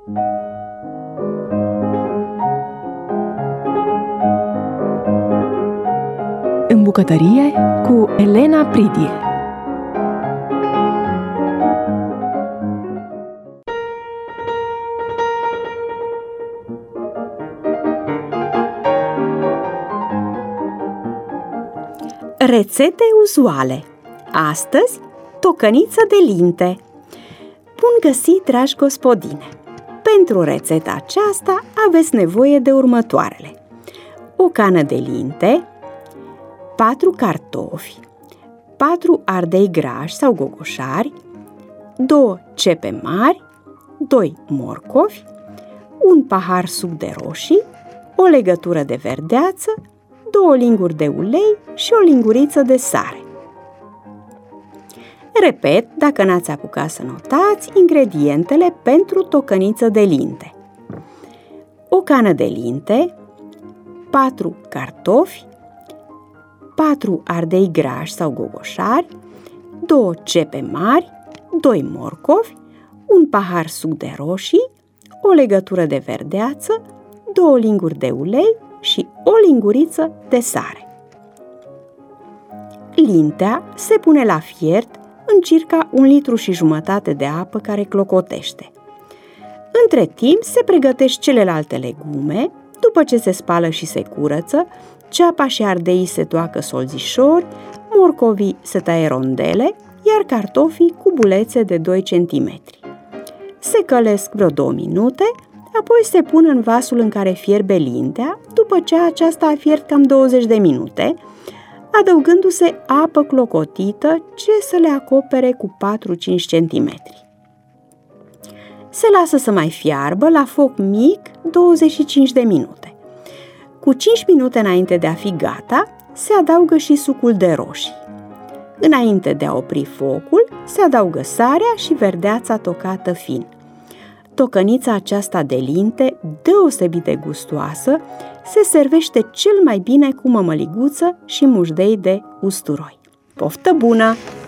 În bucătărie cu Elena Pridie. Rețete uzuale. Astăzi, tocăniță de linte. Bun găsit, dragi gospodine! Pentru rețeta aceasta aveți nevoie de următoarele: o cană de linte, 4 cartofi, 4 ardei grași sau gogoșari, 2 cepe mari, 2 morcovi, un pahar suc de roșii, o legătură de verdeață, 2 linguri de ulei și o linguriță de sare. Repet, dacă n-ați apucat să notați, ingredientele pentru tocăniță de linte: o cană de linte, 4 cartofi, 4 ardei grași sau gogoșari, 2 cepe mari, 2 morcovi, un pahar suc de roșii, o legătură de verdeață, 2 linguri de ulei și o linguriță de sare. Lintea se pune la fiert în circa 1,5 litri de apă care clocotește. Între timp se pregătesc celelalte legume. După ce se spală și se curăță, ceapa și ardeii se toacă solzișori, morcovii se taie rondele, iar cartofii cubulețe de 2 cm. Se călesc vreo 2 minute, apoi se pun în vasul în care fierbe lintea, după ce aceasta a fiert cam 20 de minute, adăugându-se apă clocotită ce să le acopere cu 4-5 cm. Se lasă să mai fiarbă la foc mic 25 de minute. Cu 5 minute înainte de a fi gata, se adaugă și sucul de roșii. Înainte de a opri focul, se adaugă sarea și verdeața tocată fin. Tocănița aceasta de linte, deosebit de gustoasă, se servește cel mai bine cu mămăliguță și mușdei de usturoi. Poftă bună!